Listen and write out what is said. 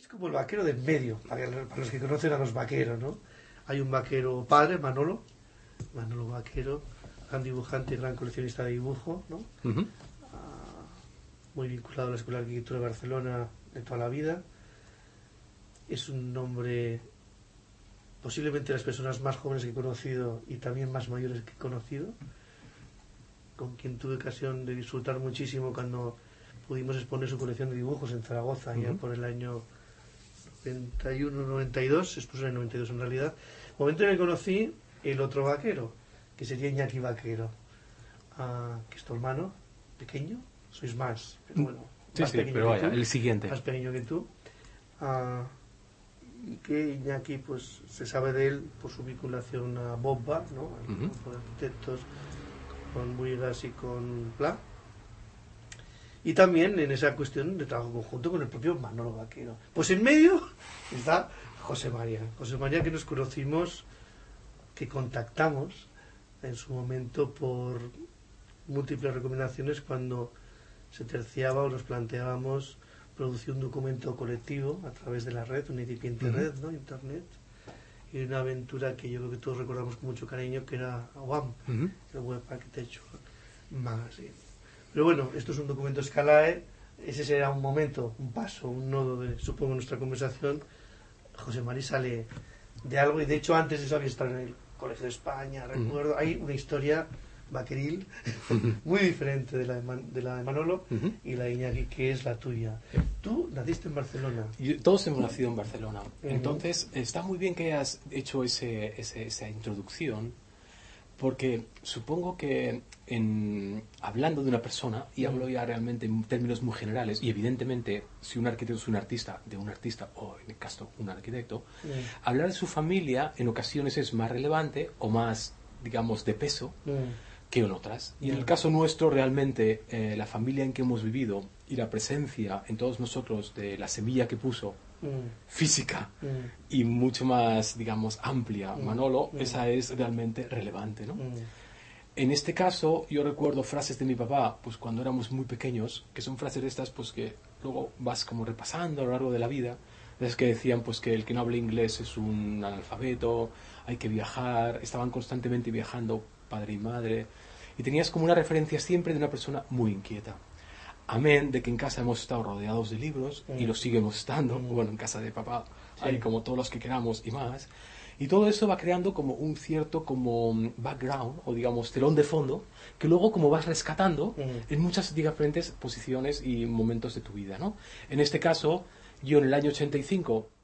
Es como el vaquero del medio, para los que conocen a los vaqueros, ¿no? Hay un vaquero padre, Manolo Vaquero, gran dibujante, gran coleccionista de dibujo, ¿no? Uh-huh. Muy vinculado a la Escuela de Arquitectura de Barcelona de toda la vida. Es un hombre, posiblemente las personas más jóvenes que he conocido y también más mayores que he conocido, con quien tuve ocasión de disfrutar muchísimo cuando pudimos exponer su colección de dibujos en Zaragoza, ya por el año 91-92, expuso en el 92 en realidad, momento en el que conocí el otro vaquero, que sería Iñaki Vaquero, que es tu hermano, pequeño, sois más, pero bueno, sí, más pequeño pero que vaya, tú, el siguiente. más pequeño que tú, y que Iñaki, pues se sabe de él por su vinculación a Bomba, ¿no? El grupo de arquitectos, con Buigas y con Pla. Y también en esa cuestión de trabajo conjunto con el propio Manolo Vaquero. Pues en medio está José María, que nos conocimos, que contactamos en su momento por múltiples recomendaciones cuando se terciaba o nos planteábamos producir un documento colectivo a través de la red, una incipiente red, ¿no? Internet, y una aventura que yo creo que todos recordamos con mucho cariño, que era WAM, el Web Architecture Magazine. Pero bueno, esto es un documento Scalae, ese será un momento, un paso, un nodo de, supongo, nuestra conversación. José María sale de algo, y de hecho antes de eso había estado en el Colegio de España, recuerdo, hay una historia vaqueril muy diferente de la de Manolo y la de Iñaki, que es la tuya. Tú naciste en Barcelona. Todos hemos nacido en Barcelona. Entonces, está muy bien que hayas hecho esa introducción, porque supongo que hablando de una persona, y hablo ya realmente en términos muy generales, y evidentemente si un arquitecto es un artista, de un artista, o en el caso un arquitecto, hablar de su familia en ocasiones es más relevante o más, digamos, de peso que en otras. Y en el caso nuestro, realmente, la familia en que hemos vivido y la presencia en todos nosotros de la semilla que puso física y mucho más, digamos, amplia Manolo, esa es realmente relevante, ¿no? En este caso, yo recuerdo frases de mi papá, pues cuando éramos muy pequeños, que son frases de estas, pues que luego vas como repasando a lo largo de la vida, es que decían pues que el que no habla inglés es un analfabeto, hay que viajar, estaban constantemente viajando padre y madre, y tenías como una referencia siempre de una persona muy inquieta. Amén de que en casa hemos estado rodeados de libros, y lo seguimos estando, bueno, en casa de papá hay como todos los que queramos y más, y todo eso va creando como un cierto como background, o digamos telón de fondo, que luego como vas rescatando en muchas diferentes posiciones y momentos de tu vida, ¿no? En este caso, yo en el año 85